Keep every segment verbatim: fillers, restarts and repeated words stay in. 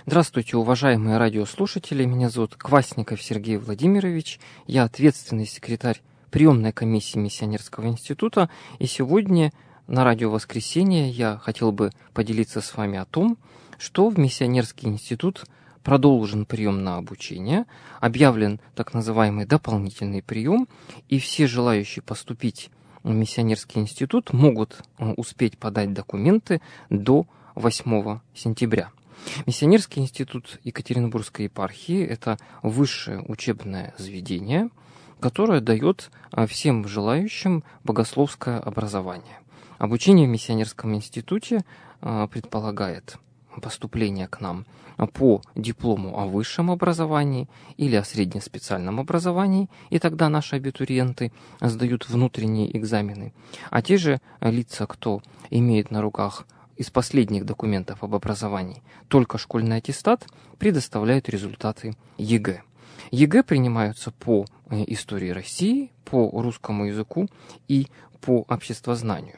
Здравствуйте, уважаемые радиослушатели. Меня зовут Квасников Сергей Владимирович. Я ответственный секретарь приемной комиссии Миссионерского института. И сегодня на радио «Воскресенье» я хотел бы поделиться с вами о том, что в Миссионерский институт продолжен прием на обучение, объявлен так называемый дополнительный прием, и все желающие поступить в Миссионерский институт могут успеть подать документы до восьмого сентября. Миссионерский институт Екатеринбургской епархии – это высшее учебное заведение, которое дает всем желающим богословское образование. Обучение в Миссионерском институте предполагает поступление к нам по диплому о высшем образовании или о среднеспециальном образовании, и тогда наши абитуриенты сдают внутренние экзамены. А те же лица, кто имеет на руках из последних документов об образовании только школьный аттестат, предоставляют результаты ЕГЭ. ЕГЭ принимаются по истории России, по русскому языку и по обществознанию.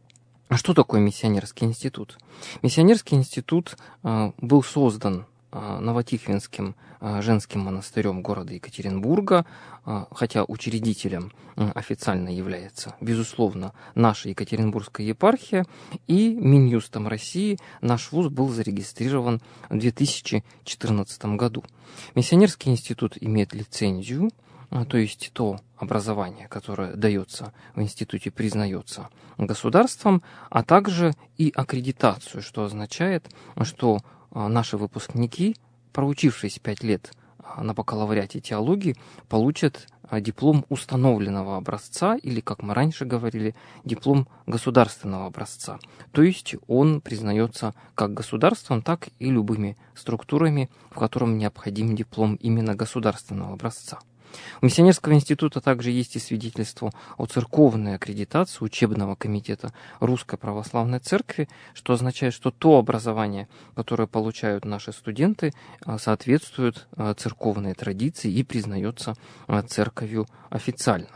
А что такое Миссионерский институт? Миссионерский институт э, был создан э, Новотихвинским э, женским монастырем города Екатеринбурга, э, хотя учредителем э, официально является, безусловно, наша Екатеринбургская епархия, и Минюстом России наш вуз был зарегистрирован в две тысячи четырнадцатом году. Миссионерский институт имеет лицензию, то есть то образование, которое дается в институте, признается государством, а также и аккредитацию, что означает, что наши выпускники, проучившись пять лет на бакалавриате теологии, получат диплом установленного образца, или, как мы раньше говорили, диплом государственного образца. То есть он признается как государством, так и любыми структурами, в котором необходим диплом именно государственного образца. У Миссионерского института также есть и свидетельство о церковной аккредитации учебного комитета Русской Православной Церкви, что означает, что то образование, которое получают наши студенты, соответствует церковной традиции и признается церковью официально.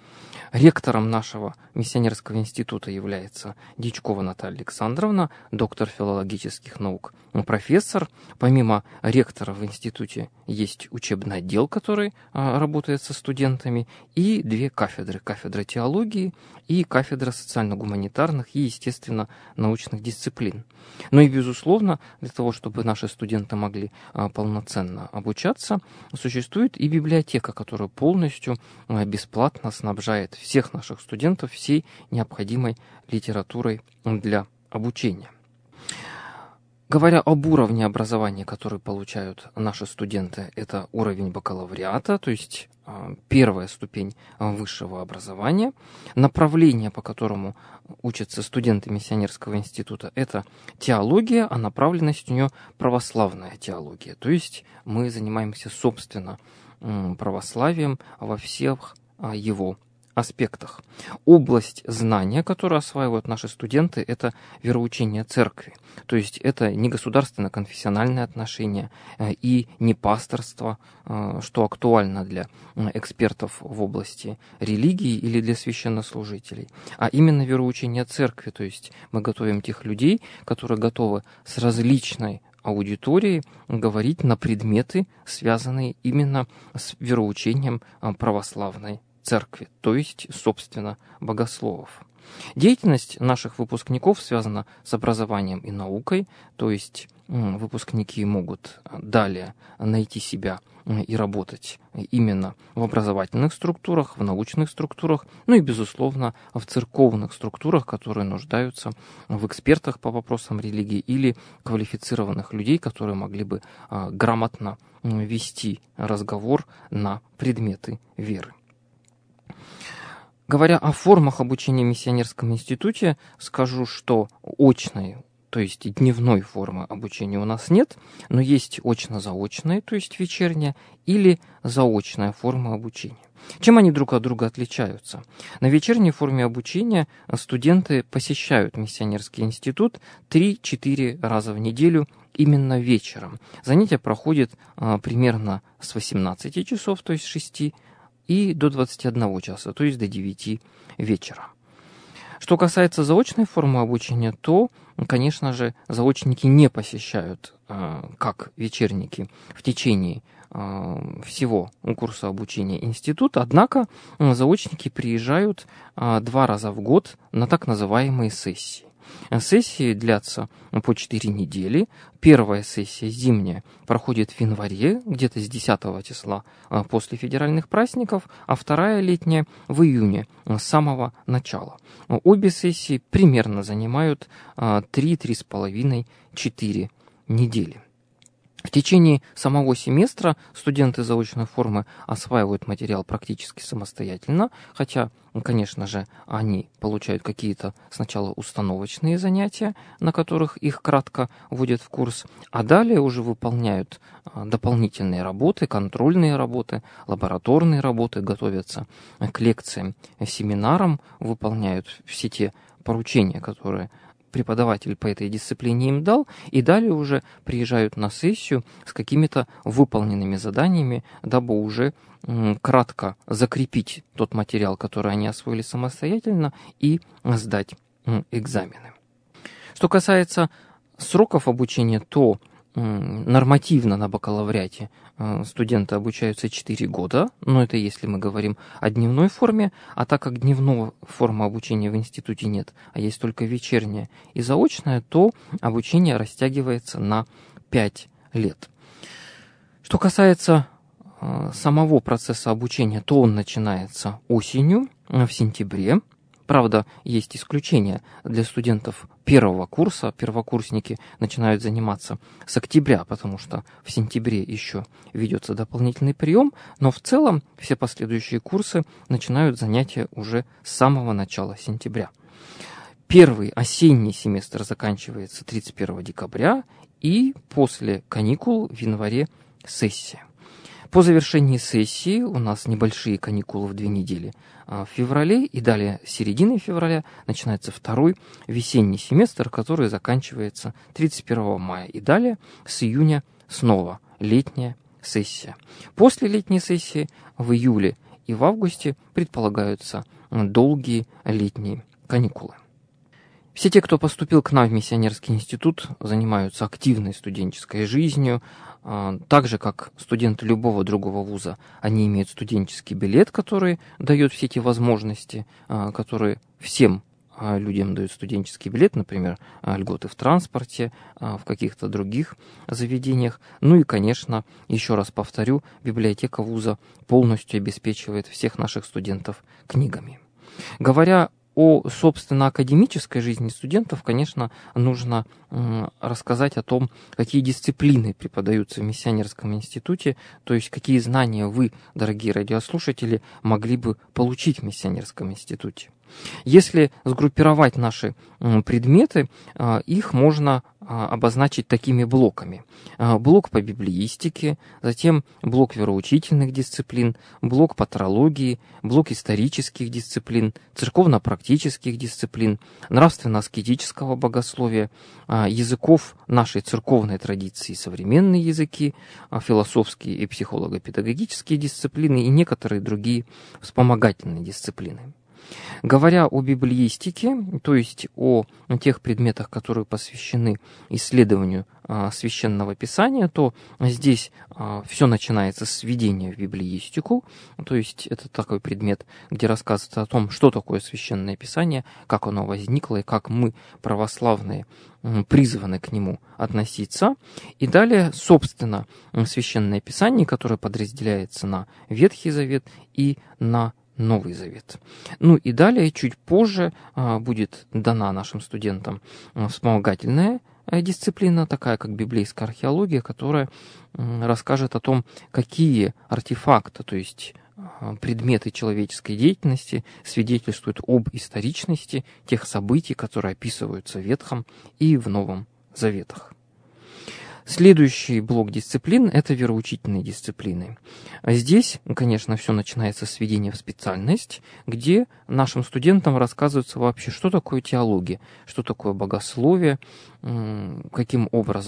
Ректором нашего Миссионерского института является Дьячкова Наталья Александровна, доктор филологических наук, профессор. Помимо ректора в институте есть учебный отдел, который а, работает со студентами, и две кафедры. Кафедра теологии и кафедра социально-гуманитарных и, естественно, научных дисциплин. Ну и, безусловно, для того, чтобы наши студенты могли а, полноценно обучаться, существует и библиотека, которая полностью а, бесплатно снабжает всех наших студентов всей необходимой литературой для обучения. Говоря об уровне образования, который получают наши студенты, это уровень бакалавриата, то есть э, первая ступень высшего образования. Направление, по которому учатся студенты Миссионерского института, это теология, а направленность у нее православная теология. То есть мы занимаемся, собственно, э, православием во всех э, его аспектах. Область знания, которую осваивают наши студенты, это вероучение церкви. То есть это не государственно-конфессиональные отношения и не пасторство, что актуально для экспертов в области религии или для священнослужителей, а именно вероучение церкви. То есть мы готовим тех людей, которые готовы с различной аудиторией говорить на предметы, связанные именно с вероучением православной церкви, то есть, собственно, богословов. Деятельность наших выпускников связана с образованием и наукой, то есть выпускники могут далее найти себя и работать именно в образовательных структурах, в научных структурах, ну и, безусловно, в церковных структурах, которые нуждаются в экспертах по вопросам религии или квалифицированных людей, которые могли бы грамотно вести разговор на предметы веры. Говоря о формах обучения в Миссионерском институте, скажу, что очной, то есть дневной формы обучения у нас нет, но есть очно-заочная, то есть вечерняя, или заочная форма обучения. Чем они друг от друга отличаются? На вечерней форме обучения студенты посещают Миссионерский институт три-четыре раза в неделю именно вечером. Занятия проходят а, примерно с восемнадцати часов, то есть с шести, и до двадцати одного часа, то есть до девяти вечера. Что касается заочной формы обучения, то, конечно же, заочники не посещают, как вечерники, в течение всего курса обучения института, однако заочники приезжают два раза в год на так называемые сессии. Сессии длятся по четыре недели. Первая сессия зимняя проходит в январе, где-то с десятого числа после федеральных праздников, а вторая летняя в июне, с самого начала. Обе сессии примерно занимают три-три с половиной четыре недели. В течение самого семестра студенты заочной формы осваивают материал практически самостоятельно, хотя, конечно же, они получают какие-то сначала установочные занятия, на которых их кратко вводят в курс, а далее уже выполняют дополнительные работы, контрольные работы, лабораторные работы, готовятся к лекциям, семинарам, выполняют все те поручения, которые преподаватель по этой дисциплине им дал, и далее уже приезжают на сессию с какими-то выполненными заданиями, дабы уже м, кратко закрепить тот материал, который они освоили самостоятельно, и сдать м, экзамены. Что касается сроков обучения, то м, нормативно на бакалавриате э, студенты обучаются четыре года, но это если мы говорим о дневной форме, а так как дневной формы обучения в институте нет, а есть только вечерняя и заочная, то обучение растягивается на пять лет. Что касается э, самого процесса обучения, то он начинается осенью, э, в сентябре. Правда, есть исключения. Для студентов первого курса, первокурсники начинают заниматься с октября, потому что в сентябре еще ведется дополнительный прием, но в целом все последующие курсы начинают занятия уже с самого начала сентября. Первый осенний семестр заканчивается тридцать первого декабря, и после каникул в январе сессия. По завершении сессии у нас небольшие каникулы в две недели в феврале, и далее с середины февраля начинается второй весенний семестр, который заканчивается тридцать первого мая, и далее с июня снова летняя сессия. После летней сессии в июле и в августе предполагаются долгие летние каникулы. Все те, кто поступил к нам в миссионерский институт, занимаются активной студенческой жизнью. Так же, как студенты любого другого вуза, они имеют студенческий билет, который дает все те возможности, которые всем людям дают студенческий билет, например, льготы в транспорте, в каких-то других заведениях. Ну и, конечно, еще раз повторю, библиотека вуза полностью обеспечивает всех наших студентов книгами. Говоря о, собственно, академической жизни студентов, конечно, нужно м, рассказать о том, какие дисциплины преподаются в миссионерском институте, то есть какие знания вы, дорогие радиослушатели, могли бы получить в миссионерском институте. Если сгруппировать наши м, предметы, а, их можно а, обозначить такими блоками. А, блок по библеистике, затем блок вероучительных дисциплин, блок патрологии, блок исторических дисциплин, церковно-практических дисциплин, нравственно-аскетического богословия, а, языков нашей церковной традиции, современные языки, а, философские и психолого-педагогические дисциплины и некоторые другие вспомогательные дисциплины. Говоря о библеистике, то есть о тех предметах, которые посвящены исследованию а, священного писания, то здесь а, все начинается с введения в библеистику, то есть это такой предмет, где рассказывается о том, что такое священное писание, как оно возникло и как мы, православные, призваны к нему относиться. И далее, собственно, священное писание, которое подразделяется на Ветхий Завет и на Новый Завет. Ну и далее, чуть позже, а, будет дана нашим студентам а, вспомогательная а, дисциплина, такая как библейская археология, которая а, расскажет о том, какие артефакты, то есть а, предметы человеческой деятельности свидетельствуют об историчности тех событий, которые описываются в Ветхом и в Новом Заветах. Следующий блок дисциплин – это вероучительные дисциплины. Здесь, конечно, все начинается с введения в специальность, где нашим студентам рассказывается вообще, что такое теология, что такое богословие, каким образом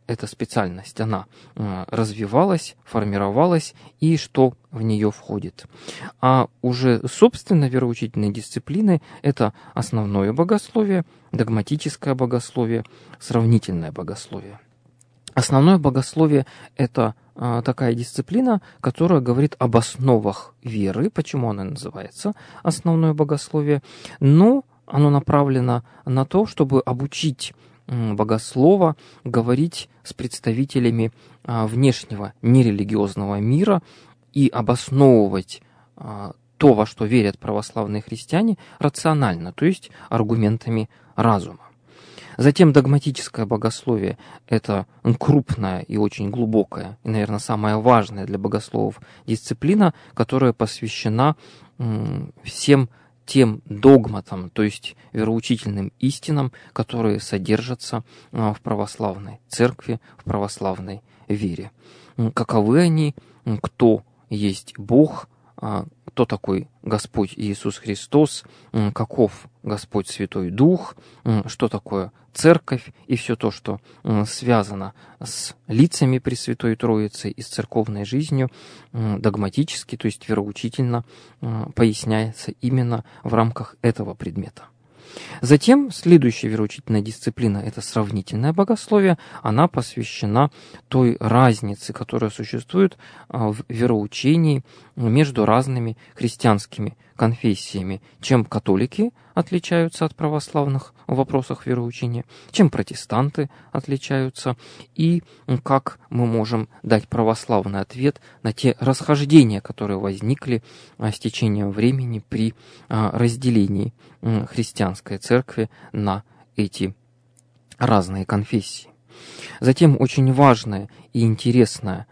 эта специальность, она развивалась, формировалась и что в нее входит. А уже, собственно, вероучительные дисциплины – это основное богословие, догматическое богословие, сравнительное богословие. Основное богословие – это а, такая дисциплина, которая говорит об основах веры. Почему она называется основное богословие? Но оно направлено на то, чтобы обучить богослова говорить с представителями а, внешнего нерелигиозного мира и обосновывать а, то, во что верят православные христиане, рационально, то есть аргументами разума. Затем догматическое богословие – это крупная и очень глубокая, и, наверное, самая важная для богословов дисциплина, которая посвящена м, всем тем догматам, то есть вероучительным истинам, которые содержатся в православной церкви, в православной вере. Каковы они, кто есть Бог, кто такой Господь Иисус Христос, каков Господь Святой Дух, что такое церковь и все то, что связано с лицами Пресвятой Троицы и с церковной жизнью, догматически, то есть вероучительно, поясняется именно в рамках этого предмета. Затем следующая вероучительная дисциплина – это сравнительное богословие. Она посвящена той разнице, которая существует в вероучении между разными христианскими конфессиями. Чем католики отличаются от православных в вопросах вероучения, чем протестанты отличаются, и как мы можем дать православный ответ на те расхождения, которые возникли с течением времени при разделении христианской церкви на эти разные конфессии. Затем очень важная и интересная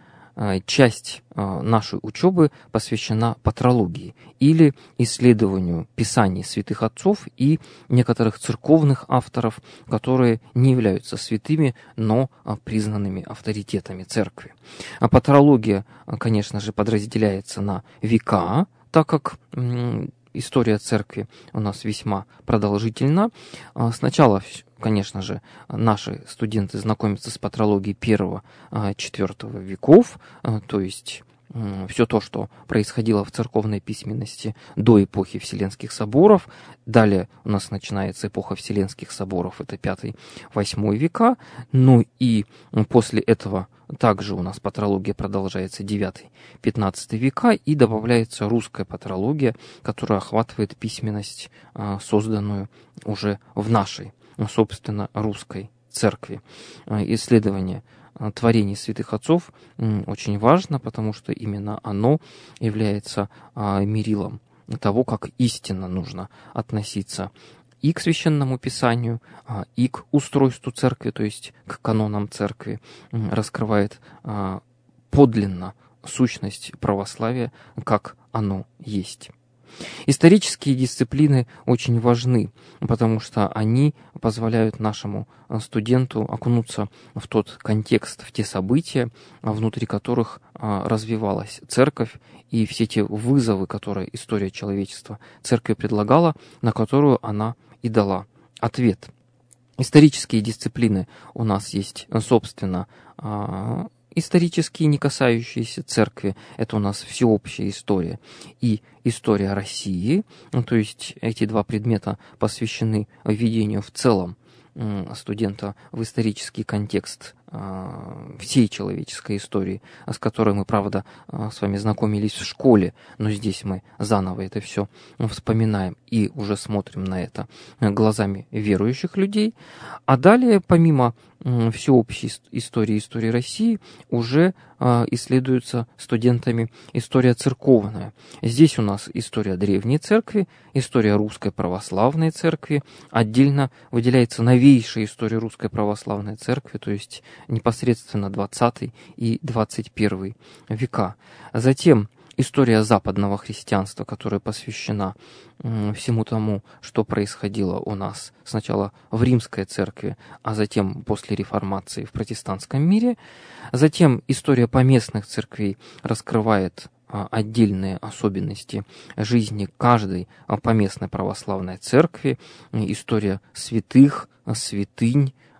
часть нашей учебы посвящена патрологии или исследованию писаний святых отцов и некоторых церковных авторов, которые не являются святыми, но признанными авторитетами церкви. А патрология, конечно же, подразделяется на века, так как история церкви у нас весьма продолжительна. Сначала, конечно же, наши студенты знакомятся с патрологией первого-четвёртого веков, то есть все то, что происходило в церковной письменности до эпохи Вселенских соборов. Далее у нас начинается эпоха Вселенских соборов, это пятый-восьмой века. Ну и после этого также у нас патрология продолжается девятый-пятнадцатый века, и добавляется русская патрология, которая охватывает письменность, созданную уже в нашей, собственно, русской церкви. Исследование творений святых отцов очень важно, потому что именно оно является мерилом того, как истинно нужно относиться и к священному писанию, и к устройству церкви, то есть к канонам церкви, раскрывает подлинно сущность православия, как оно есть. Исторические дисциплины очень важны, потому что они позволяют нашему студенту окунуться в тот контекст, в те события, внутри которых развивалась церковь, и все те вызовы, которые история человечества церкви предлагала, на которую она и дала ответ. Исторические дисциплины у нас есть, собственно, исторические, не касающиеся церкви, это у нас всеобщая история, и история России, то есть эти два предмета посвящены введению в целом студента в исторический контекст всей человеческой истории, с которой мы, правда, с вами знакомились в школе, но здесь мы заново это все вспоминаем и уже смотрим на это глазами верующих людей. А далее, помимо всеобщей истории, истории России, уже исследуется студентами история церковная. Здесь у нас история древней церкви, история русской православной церкви, отдельно выделяется новейшая история русской православной церкви, то есть непосредственно двадцатый и двадцать первый века. Затем история западного христианства, которая посвящена всему тому, что происходило у нас сначала в Римской церкви, а затем после реформации в протестантском мире. Затем история поместных церквей раскрывает отдельные особенности жизни каждой поместной православной церкви, история святых, святынь,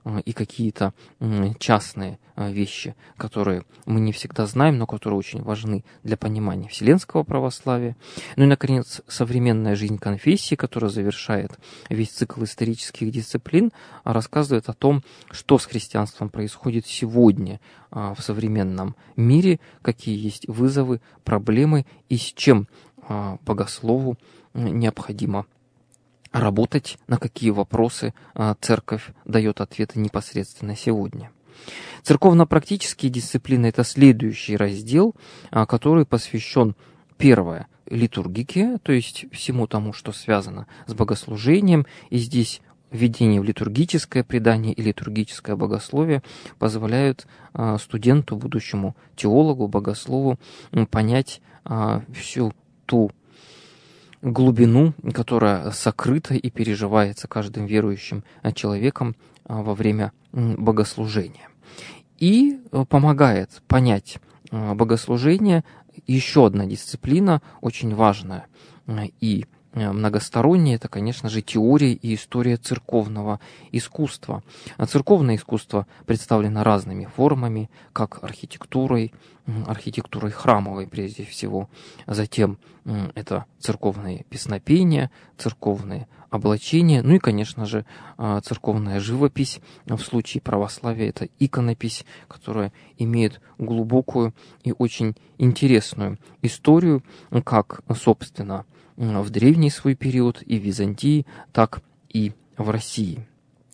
и какие-то частные вещи, которые мы не всегда знаем, но которые очень важны для понимания вселенского православия. Ну и, наконец, современная жизнь конфессии, которая завершает весь цикл исторических дисциплин, рассказывает о том, что с христианством происходит сегодня в современном мире, какие есть вызовы, проблемы и с чем богослову необходимо работать, на какие вопросы церковь дает ответы непосредственно сегодня. Церковно-практические дисциплины – это следующий раздел, который посвящен, первое, литургике, то есть всему тому, что связано с богослужением, и здесь введение в литургическое предание и литургическое богословие позволяют студенту, будущему теологу, богослову понять всю ту глубину, которая сокрыта и переживается каждым верующим человеком во время богослужения. И помогает понять богослужение еще одна дисциплина, очень важная и многосторонняя, это, конечно же, теория и история церковного искусства. Церковное искусство представлено разными формами, как архитектурой, архитектурой храмовой прежде всего, затем это церковные песнопения, церковные облачения, ну и, конечно же, церковная живопись. В случае православия это иконопись, которая имеет глубокую и очень интересную историю, как, собственно, в древний свой период и в Византии, так и в России.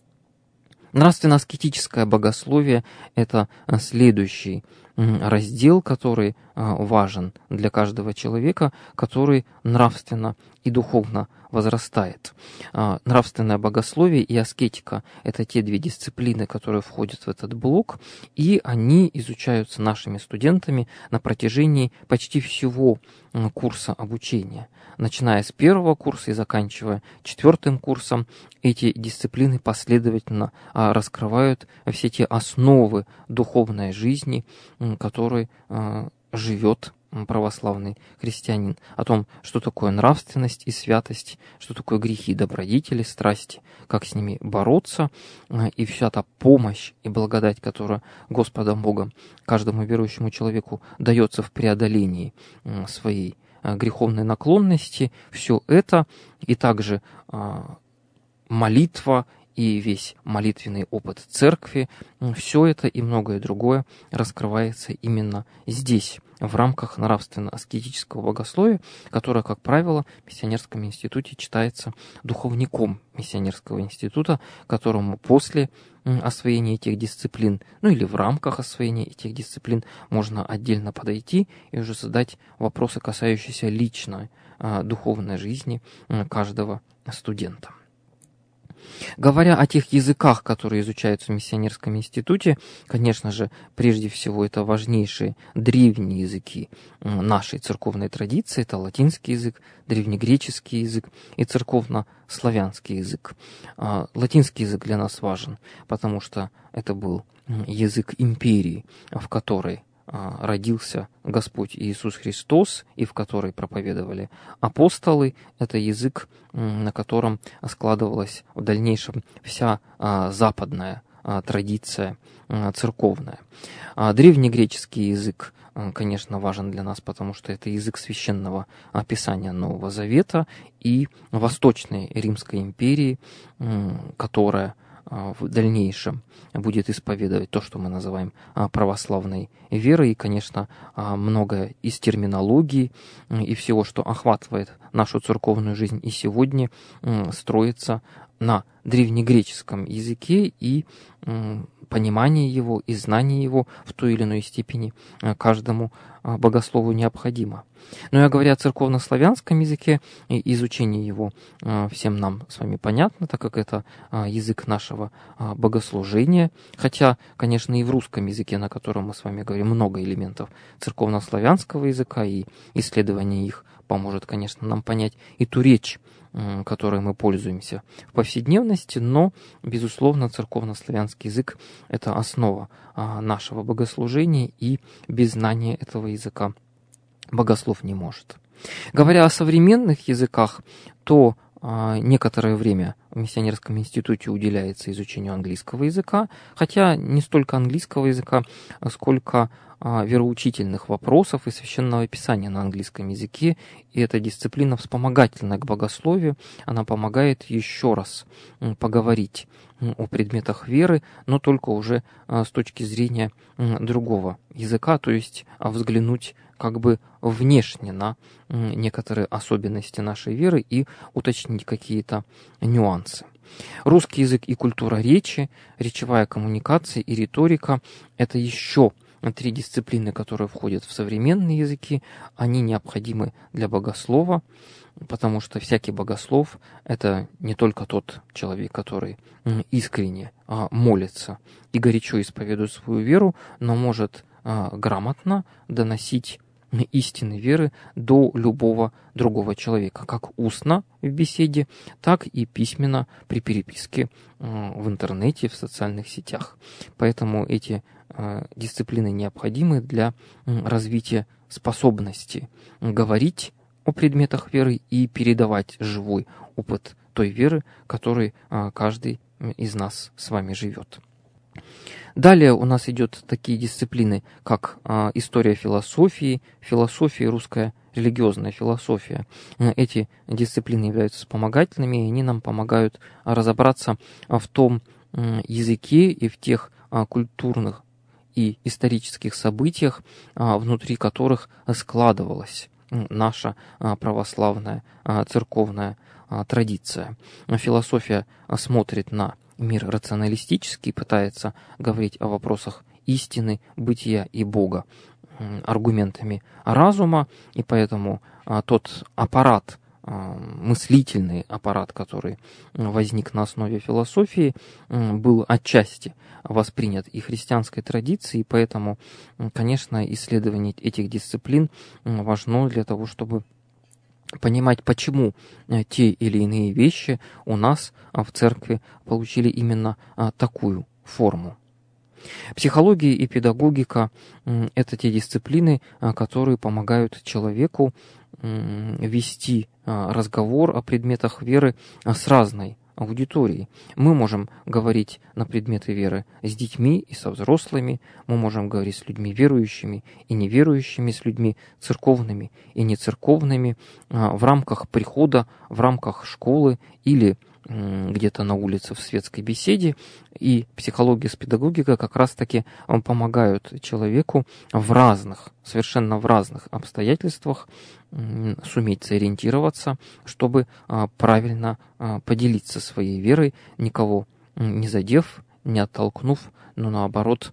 Нравственно-аскетическое богословие – это следующий раздел, который важен для каждого человека, который нравственно и духовно возрастает. Нравственное богословие и аскетика – это те две дисциплины, которые входят в этот блок, и они изучаются нашими студентами на протяжении почти всего курса обучения. Начиная с первого курса и заканчивая четвертым курсом, эти дисциплины последовательно раскрывают все те основы духовной жизни, которой живет православный христианин, о том, что такое нравственность и святость, что такое грехи и добродетели, страсти, как с ними бороться, и вся та помощь и благодать, которая Господом Богом каждому верующему человеку дается в преодолении своей греховной наклонности, все это, и также молитва, и весь молитвенный опыт церкви, все это и многое другое раскрывается именно здесь, в рамках нравственно-аскетического богословия, которое, как правило, в миссионерском институте читается духовником миссионерского института, которому после освоения этих дисциплин, ну или в рамках освоения этих дисциплин можно отдельно подойти и уже задать вопросы, касающиеся личной духовной жизни каждого студента. Говоря о тех языках, которые изучаются в миссионерском институте, конечно же, прежде всего это важнейшие древние языки нашей церковной традиции, это латинский язык, древнегреческий язык и церковно-славянский язык. Латинский язык для нас важен, потому что это был язык империи, в которой родился Господь Иисус Христос и в которой проповедовали апостолы. Это язык, на котором складывалась в дальнейшем вся западная традиция церковная. Древнегреческий язык, конечно, важен для нас, потому что это язык священного писания Нового Завета, и Восточной Римской империи, которая в дальнейшем будет исповедовать то, что мы называем православной верой, и, конечно, многое из терминологии и всего, что охватывает нашу церковную жизнь и сегодня, строится на древнегреческом языке, и понимание его и знание его в той или иной степени каждому богослову необходимо. Но я говоря о церковно-славянском языке, изучение его всем нам с вами понятно, так как это язык нашего богослужения, хотя, конечно, и в русском языке, на котором мы с вами говорим, много элементов церковно-славянского языка, и исследование их поможет, конечно, нам понять и ту речь, которой мы пользуемся в повседневности, но, безусловно, церковно-славянский язык – это основа нашего богослужения, и без знания этого языка богослов не может. Говоря о современных языках, то некоторое время в миссионерском институте уделяется изучению английского языка, хотя не столько английского языка, сколько вероучительных вопросов и священного писания на английском языке. И эта дисциплина вспомогательна к богословию, она помогает еще раз поговорить о предметах веры, но только уже с точки зрения другого языка, то есть взглянуть как бы внешне на некоторые особенности нашей веры и уточнить какие-то нюансы. Русский язык и культура речи, речевая коммуникация и риторика – это еще три дисциплины, которые входят в современные языки. Они необходимы для богослова, потому что всякий богослов – это не только тот человек, который искренне молится и горячо исповедует свою веру, но может грамотно доносить истины веры до любого другого человека, как устно в беседе, так и письменно при переписке в интернете, в социальных сетях. Поэтому эти дисциплины необходимы для развития способности говорить о предметах веры и передавать живой опыт той веры, которой каждый из нас с вами живет. Далее у нас идет такие дисциплины, как а, история философии, философия и русская религиозная философия. Эти дисциплины являются вспомогательными, и они нам помогают разобраться в том языке и в тех а, культурных и исторических событиях, а, внутри которых складывалась наша а, православная а, церковная а, традиция. Философия а, смотрит на мир рационалистический, пытается говорить о вопросах истины, бытия и Бога аргументами разума, и поэтому а, тот аппарат, а, мыслительный аппарат, который возник на основе философии, был отчасти воспринят и христианской традицией, и поэтому, конечно, исследование этих дисциплин важно для того, чтобы понимать, почему те или иные вещи у нас в церкви получили именно такую форму. Психология и педагогика – это те дисциплины, которые помогают человеку вести разговор о предметах веры с разной аудиторией. Мы можем говорить на предметы веры с детьми и со взрослыми, мы можем говорить с людьми верующими и неверующими, с людьми церковными и нецерковными, в рамках прихода, в рамках школы или где-то на улице в светской беседе. И психология с педагогикой как раз-таки помогают человеку в разных, совершенно в разных обстоятельствах суметь сориентироваться, чтобы правильно поделиться своей верой, никого не задев, не оттолкнув, но наоборот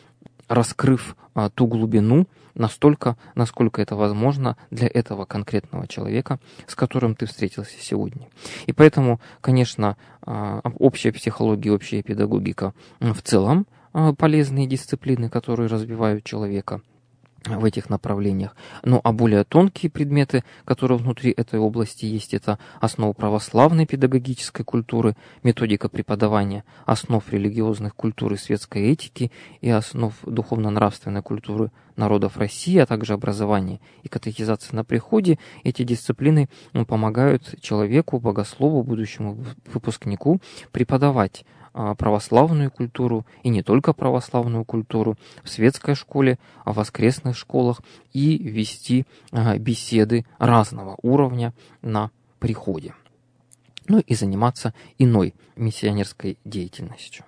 раскрыв ту глубину настолько, насколько это возможно для этого конкретного человека, с которым ты встретился сегодня. И поэтому, конечно, общая психология, общая педагогика в целом полезные дисциплины, которые развивают человека в этих направлениях. Ну а более тонкие предметы, которые внутри этой области есть, это основа православной педагогической культуры, методика преподавания основ религиозных культур и светской этики и основ духовно-нравственной культуры народов России, а также образование и катехизация на приходе. Эти дисциплины помогают человеку, богослову, будущему выпускнику преподавать православную культуру, и не только православную культуру, в светской школе, в воскресных школах, и вести беседы разного уровня на приходе. Ну и заниматься иной миссионерской деятельностью.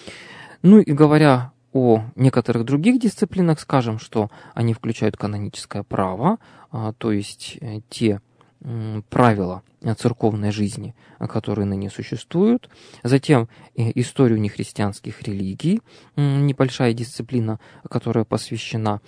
Ну и говоря о некоторых других дисциплинах, скажем, что они включают каноническое право, то есть те правила церковной жизни, которые ныне существуют. Затем историю нехристианских религий, небольшая дисциплина, которая посвящена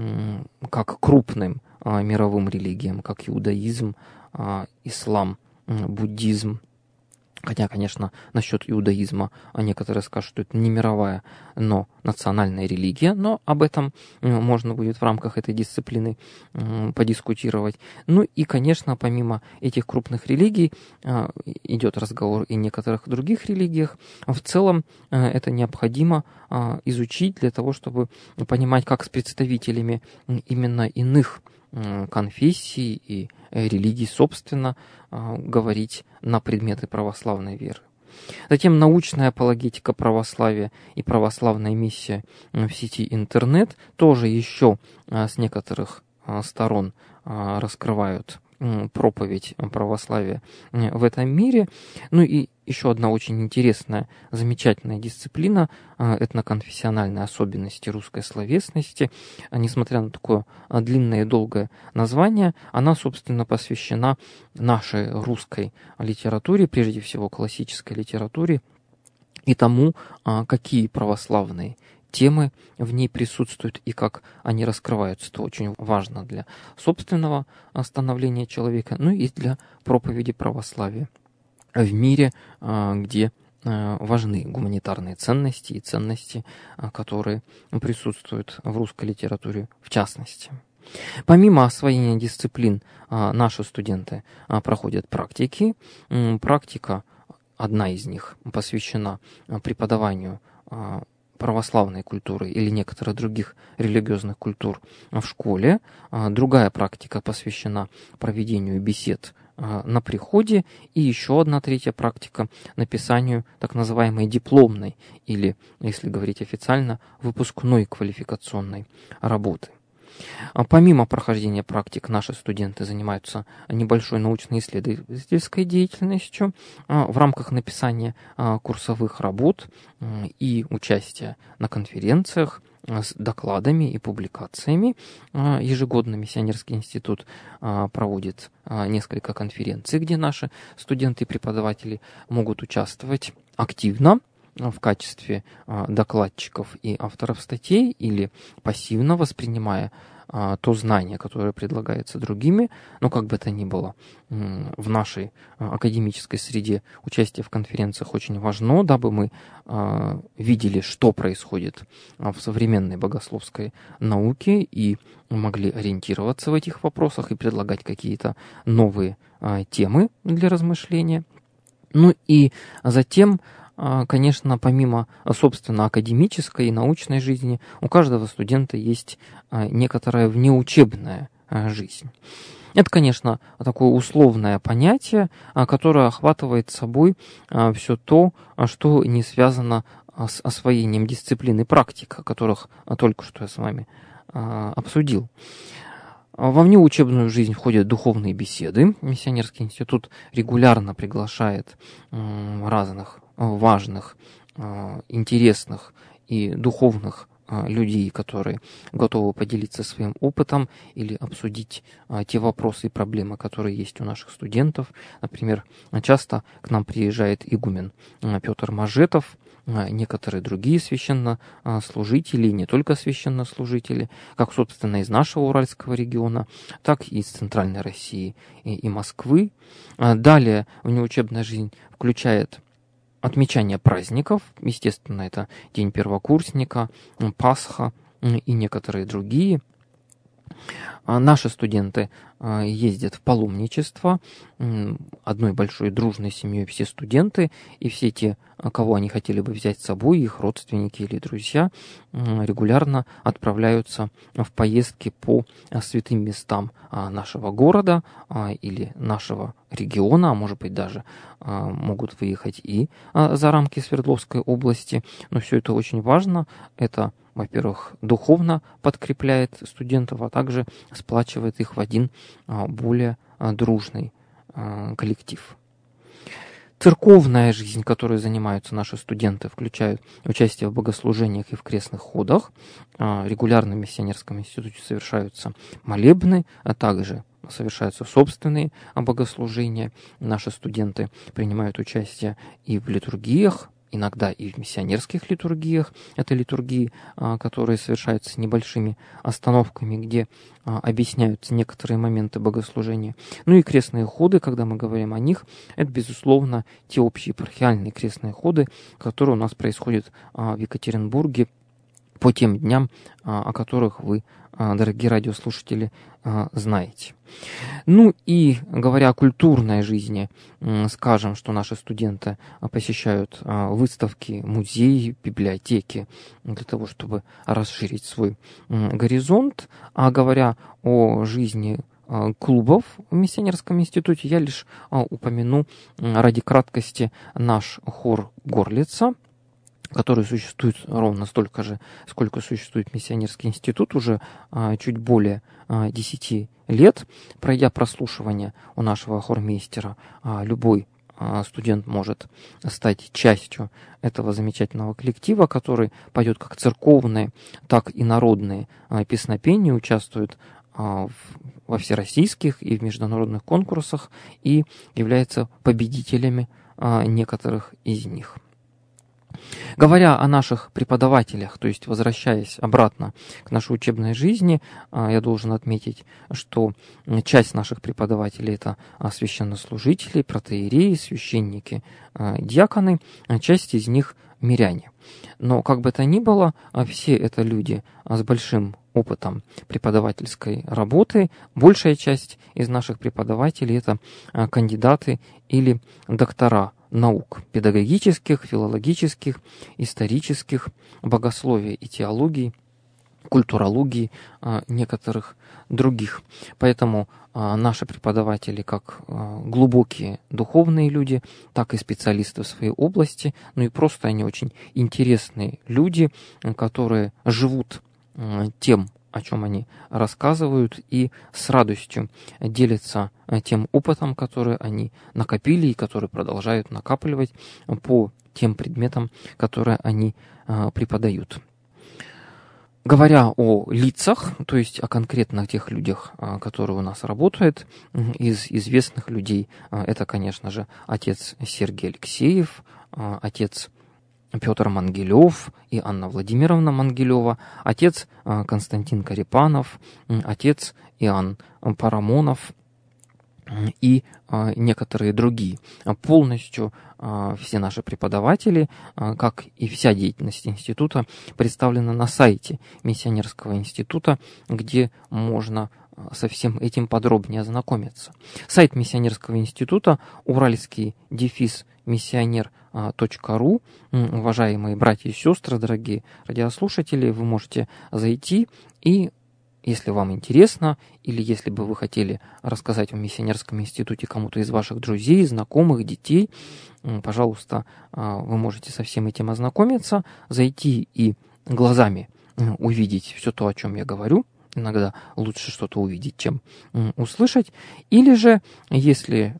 как крупным мировым религиям, как иудаизм, ислам, буддизм. Хотя, конечно, насчет иудаизма некоторые скажут, что это не мировая, но национальная религия, но об этом можно будет в рамках этой дисциплины подискутировать. Ну и, конечно, помимо этих крупных религий идет разговор и о некоторых других религиях. В целом это необходимо изучить для того, чтобы понимать, как с представителями именно иных конфессий и религий, собственно, говорить на предметы православной веры. Затем научная апологетика православия и православная миссия в сети интернет тоже еще с некоторых сторон раскрывают проповедь православия в этом мире. Ну и еще одна очень интересная, замечательная дисциплина – этноконфессиональные особенности русской словесности. Несмотря на такое длинное и долгое название, она, собственно, посвящена нашей русской литературе, прежде всего классической литературе, и тому, какие православные темы в ней присутствуют и как они раскрываются. Это очень важно для собственного становления человека, ну и для проповеди православия в мире, где важны гуманитарные ценности и ценности, которые присутствуют в русской литературе в частности. Помимо освоения дисциплин, наши студенты проходят практики. Практика, одна из них, посвящена преподаванию православной культуры или некоторых других религиозных культур в школе. Другая практика посвящена проведению бесед на приходе. И еще одна третья практика – написанию так называемой дипломной или, если говорить официально, выпускной квалификационной работы. Помимо прохождения практик, наши студенты занимаются небольшой научно-исследовательской деятельностью в рамках написания курсовых работ и участия на конференциях с докладами и публикациями. Ежегодно Миссионерский институт проводит несколько конференций, где наши студенты и преподаватели могут участвовать активно в качестве докладчиков и авторов статей или пассивно воспринимая то знание, которое предлагается другими. Но как бы то ни было, в нашей академической среде участие в конференциях очень важно, дабы мы видели, что происходит в современной богословской науке и могли ориентироваться в этих вопросах и предлагать какие-то новые темы для размышления. Ну и затем, конечно, помимо, собственно, академической и научной жизни, у каждого студента есть некоторая внеучебная жизнь. Это, конечно, такое условное понятие, которое охватывает собой все то, что не связано с освоением дисциплины практик, о которых только что я с вами обсудил. Во внеучебную жизнь входят духовные беседы. Миссионерский институт регулярно приглашает разных важных, интересных и духовных людей, которые готовы поделиться своим опытом или обсудить те вопросы и проблемы, которые есть у наших студентов. Например, часто к нам приезжает игумен Петр Мажетов, некоторые другие священнослужители, не только священнослужители, как, собственно, из нашего Уральского региона, так и из Центральной России и, и Москвы. Далее внеучебная жизнь включает отмечание праздников, естественно, это День первокурсника, Пасха и некоторые другие. Наши студенты ездят в паломничество одной большой дружной семьей, все студенты и все те, кого они хотели бы взять с собой, их родственники или друзья, регулярно отправляются в поездки по святым местам нашего города или нашего региона, а может быть даже могут выехать и за рамки Свердловской области. Но все это очень важно. Это, во-первых, духовно подкрепляет студентов, а также сплачивает их в один более дружный коллектив. Церковная жизнь, которой занимаются наши студенты, включает участие в богослужениях и в крестных ходах. Регулярно в Миссионерском институте совершаются молебны, а также совершаются собственные богослужения. Наши студенты принимают участие и в литургиях, иногда и в миссионерских литургиях. Это литургии, которые совершаются с небольшими остановками, где объясняются некоторые моменты богослужения. Ну и крестные ходы, когда мы говорим о них, это, безусловно, те общие епархиальные крестные ходы, которые у нас происходят в Екатеринбурге по тем дням, о которых вы, дорогие радиослушатели, знаете. Ну и говоря о культурной жизни, скажем, что наши студенты посещают выставки, музеи, библиотеки для того, чтобы расширить свой горизонт. А говоря о жизни клубов в Миссионерском институте, я лишь упомяну ради краткости наш хор Горлица, который существует ровно столько же, сколько существует Миссионерский институт, уже а, чуть более а, десяти лет. Пройдя прослушивание у нашего хормейстера, а, любой а, студент может стать частью этого замечательного коллектива, который поет как церковные, так и народные а, песнопения, участвует а, в, во всероссийских и в международных конкурсах и является победителями а, некоторых из них. Говоря о наших преподавателях, то есть возвращаясь обратно к нашей учебной жизни, я должен отметить, что часть наших преподавателей – это священнослужители, протоиереи, священники, диаконы, а часть из них – миряне. Но как бы то ни было, все это люди с большим опытом преподавательской работы. Большая часть из наших преподавателей – это кандидаты или доктора наук педагогических, филологических, исторических, богословия и теологии, культурологии, некоторых других. Поэтому наши преподаватели как глубокие духовные люди, так и специалисты в своей области, ну и просто они очень интересные люди, которые живут тем, о чем они рассказывают, и с радостью делятся тем опытом, который они накопили и который продолжают накапливать по тем предметам, которые они преподают. Говоря о лицах, то есть о конкретно тех людях, которые у нас работают, из известных людей это, конечно же, отец Сергей Алексеев, отец Петр Мангелев и Анна Владимировна Мангелева, отец Константин Карипанов, отец Иоанн Парамонов и некоторые другие. Полностью все наши преподаватели, как и вся деятельность института, представлена на сайте Миссионерского института, где можно со всем этим подробнее ознакомиться. Сайт Миссионерского института уральский дефис миссионер точка ру. Уважаемые братья и сестры, дорогие радиослушатели, вы можете зайти и, если вам интересно, или если бы вы хотели рассказать о Миссионерском институте кому-то из ваших друзей, знакомых, детей, пожалуйста, вы можете со всем этим ознакомиться, зайти и глазами увидеть все то, о чем я говорю. Иногда лучше что-то увидеть, чем услышать. Или же, если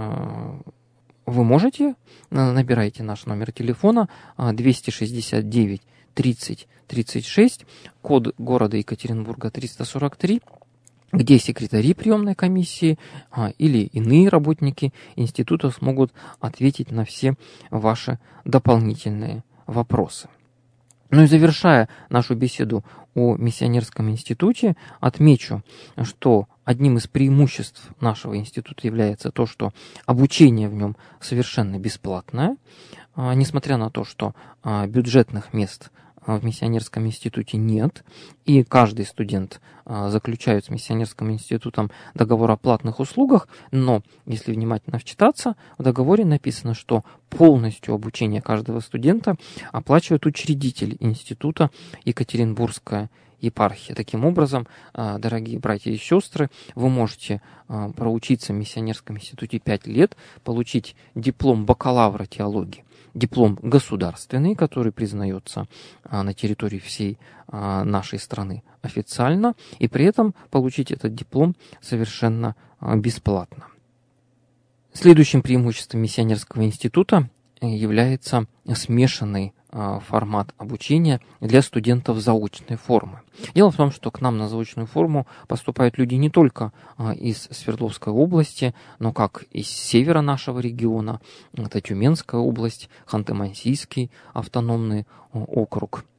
вы можете, набирайте наш номер телефона двести шестьдесят девять тридцать тридцать шесть, код города Екатеринбурга триста сорок три, где секретари приемной комиссии а, или иные работники института смогут ответить на все ваши дополнительные вопросы. Ну и завершая нашу беседу о Миссионерском институте, отмечу, что одним из преимуществ нашего института является то, что обучение в нем совершенно бесплатное, а, несмотря на то, что а, бюджетных мест в Миссионерском институте нет, и каждый студент а, заключает с Миссионерским институтом договор о платных услугах, но если внимательно вчитаться, в договоре написано, что полностью обучение каждого студента оплачивает учредитель института Екатеринбургская епархия. Таким образом, дорогие братья и сестры, вы можете проучиться в Миссионерском институте пять лет, получить диплом бакалавра теологии, диплом государственный, который признается на территории всей нашей страны официально, и при этом получить этот диплом совершенно бесплатно. Следующим преимуществом Миссионерского института является смешанный формат обучения для студентов заочной формы. Дело в том, что к нам на заочную форму поступают люди не только из Свердловской области, но как из севера нашего региона, это Тюменская область, Ханты-Мансийский автономный округ,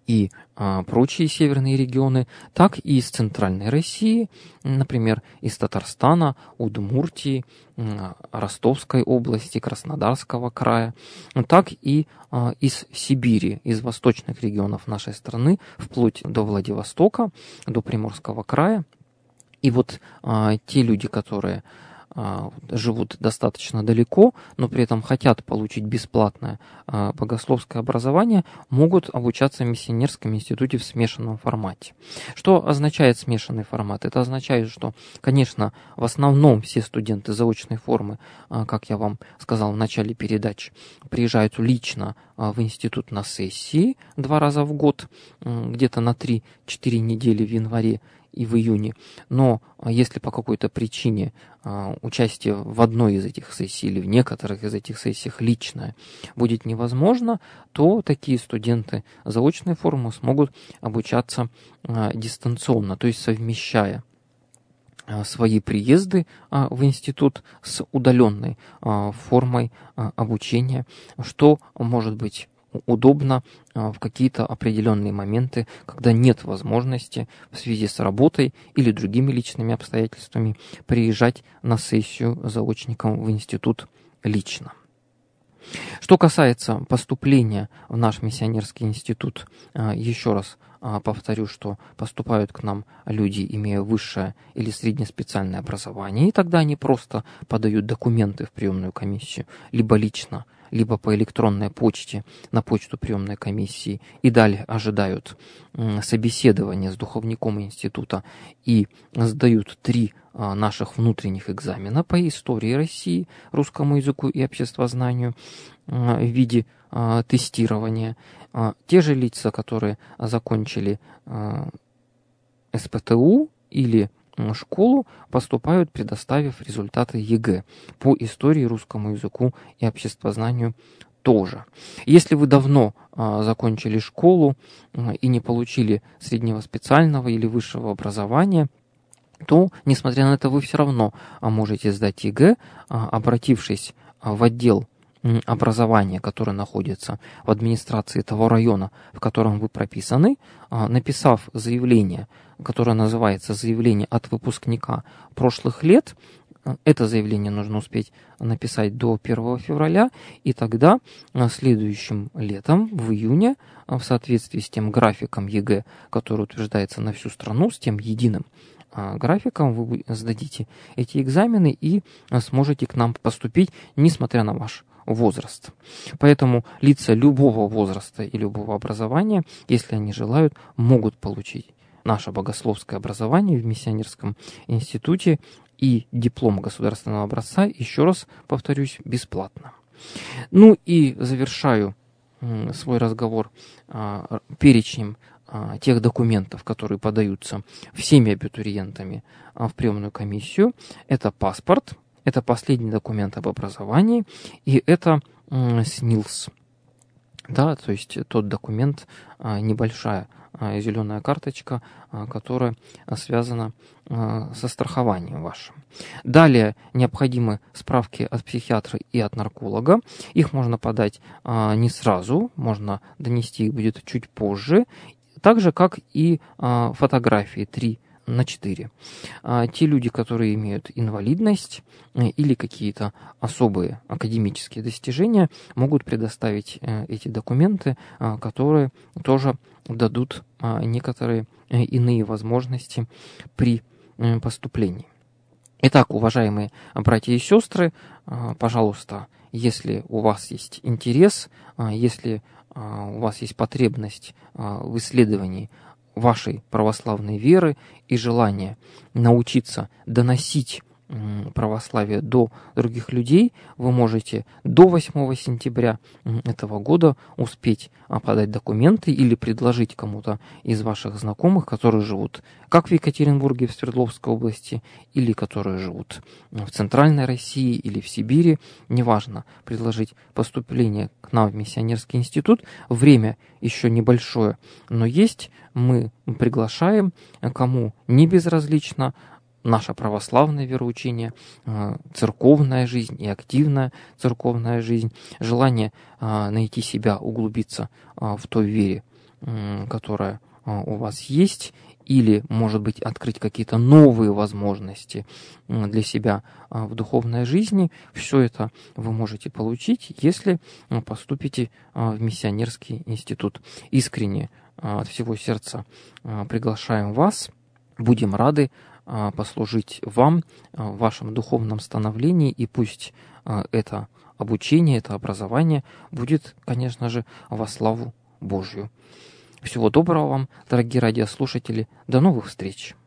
и а, прочие северные регионы, так и из центральной России, например, из Татарстана, Удмуртии, а, Ростовской области, Краснодарского края, так и а, из Сибири, из восточных регионов нашей страны, вплоть до Владивостока, до Приморского края. И вот а, те люди, которые а, живут достаточно далеко, но при этом хотят получить бесплатное а, богословское образование, могут обучаться в миссионерском институте в смешанном формате. Что означает смешанный формат? Это означает, что, конечно, в основном все студенты заочной формы, а, как я вам сказал в начале передачи, приезжают лично а, в институт на сессии два раза в год, где-то на три-четыре недели в январе и в июне. Но если по какой-то причине а, участие в одной из этих сессий или в некоторых из этих сессиях личное будет невозможно, то такие студенты заочной формы смогут обучаться а, дистанционно, то есть совмещая а, свои приезды а, в институт с удаленной а, формой а, обучения, что может быть удобно в какие-то определенные моменты, когда нет возможности в связи с работой или другими личными обстоятельствами приезжать на сессию заочником в институт лично. Что касается поступления в наш миссионерский институт, еще раз повторю, что поступают к нам люди, имея высшее или среднеспециальное образование, и тогда они просто подают документы в приемную комиссию, либо лично, либо по электронной почте на почту приемной комиссии, и далее ожидают собеседования с духовником института и сдают три наших внутренних экзамена по истории России, русскому языку и обществознанию в виде тестирования. Те же лица, которые закончили эс пэ тэ у или школу, поступают, предоставив результаты ЕГЭ по истории, русскому языку и обществознанию тоже. Если вы давно а, закончили школу а, и не получили среднего специального или высшего образования, то, несмотря на это, вы все равно а, можете сдать ЕГЭ, а, обратившись а, в отдел образования, который находится в администрации того района, в котором вы прописаны, написав заявление, которое называется «Заявление от выпускника прошлых лет». Это заявление нужно успеть написать до первого февраля, и тогда следующим летом, в июне, в соответствии с тем графиком ЕГЭ, который утверждается на всю страну, с тем единым графиком, вы сдадите эти экзамены и сможете к нам поступить, несмотря на ваш возраст. Поэтому лица любого возраста и любого образования, если они желают, могут получить наше богословское образование в миссионерском институте и диплом государственного образца, еще раз повторюсь, бесплатно. Ну и завершаю свой разговор а, перечнем а, тех документов, которые подаются всеми абитуриентами а, в приемную комиссию. Это паспорт, это последний документ об образовании, и это м, СНИЛС. Да, то есть тот документ, а, небольшая а, зеленая карточка, а, которая связана а, со страхованием вашим. Далее необходимы справки от психиатра и от нарколога. Их можно подать а, не сразу, можно донести их будет чуть позже, так же, как и а, фотографии три на четыре. А, те люди, которые имеют инвалидность э, или какие-то особые академические достижения, могут предоставить э, эти документы, э, которые тоже дадут э, некоторые э, иные возможности при э, поступлении. Итак, уважаемые братья и сестры, э, пожалуйста, если у вас есть интерес, э, если э, у вас есть потребность э, в исследовании вашей православной веры и желание научиться доносить православие до других людей, вы можете до восьмого сентября этого года успеть подать документы или предложить кому-то из ваших знакомых, которые живут как в Екатеринбурге, в Свердловской области, или которые живут в Центральной России или в Сибири, неважно, предложить поступление к нам в миссионерский институт. Время еще небольшое, но есть. Мы приглашаем, кому не безразлично наше православное вероучение, церковная жизнь и активная церковная жизнь, желание найти себя, углубиться в той вере, которая у вас есть, или, может быть, открыть какие-то новые возможности для себя в духовной жизни. Все это вы можете получить, если поступите в миссионерский институт. Искренне от всего сердца приглашаем вас. Будем рады послужить вам в вашем духовном становлении, и пусть это обучение, это образование будет, конечно же, во славу Божью. Всего доброго вам, дорогие радиослушатели. До новых встреч!